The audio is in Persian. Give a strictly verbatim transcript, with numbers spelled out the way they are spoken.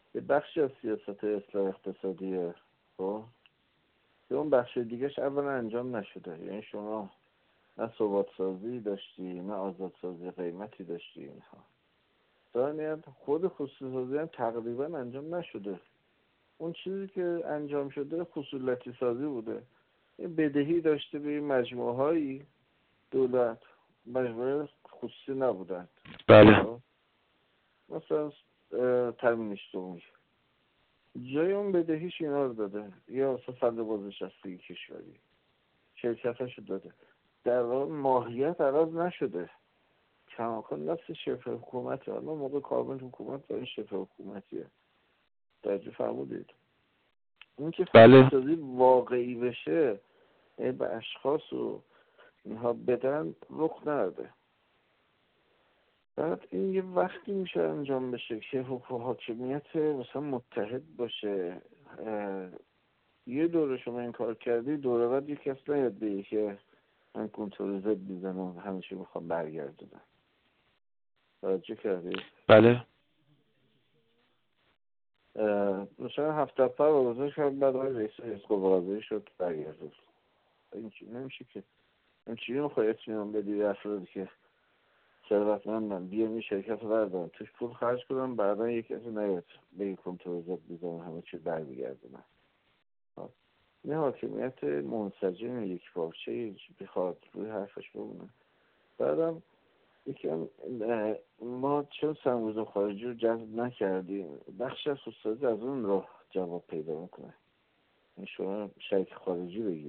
یه بخشی از سیاست اصلاح اقتصادیه. خب یه اون بخش دیگهش اولا انجام نشده. یعنی شما نه ثبات سازی داشتی، نه آزاد سازی قیمتی داشتی. اینها ثانیاً خود خصوصی سازی هم تقریبا انجام نشده. اون چیزی که انجام شده خصوصیتی سازی بوده. یه بدهی داشته به این مجموعه هایی، دولت مجموعه خصوصی نبودن. بله. مثلا تامین اجتماعی جای اون بدهیش اینا رو داده، یا مثلا فند بازنشستگی کشوری شرکتاشو داده. در واقع ماهیت عوض نشده، کماکان دست شبه حکومتی. حالا موقع کارمند حکومت و این شبه حکومتیه. توجه فرمودید؟ اون که بله. خصوصی واقعی بشه به اشخاص و اینها بدن رخ نداده. بعد این یه وقتی میشه انجام بشه که حکومت حاکمیت مثلا متحد باشه. یه دوره شما این کار کردی، دوره بعد یک کس نیاد بگه که من کنترل زد میزنم و همیشه میخوام برگردونم. توجه کردی؟ بله. مثلا هفت نفر آگازه شد، بعد آقای رئیس اسقاط آگازه شد برگردون. این چی نمیشه که این چی میخوای اطمینان بدی به افرادی که ثروتمندن بیان این شرکت رو بردارن توش پول خرج کنن، بعدا یک کسی نیاد بگه کنترل زد میزنن همه چی برمیگردونن. این حاکمیت منسجم یک پارچه بخواد روی حرفش بمونه. بعدم یکم ما چون سرمایه‌گذار خارجی رو جذب نکردیم، بخش از خصوصی از اون راه جواب پیدا میکنه. شما شریک خارجی بگیر.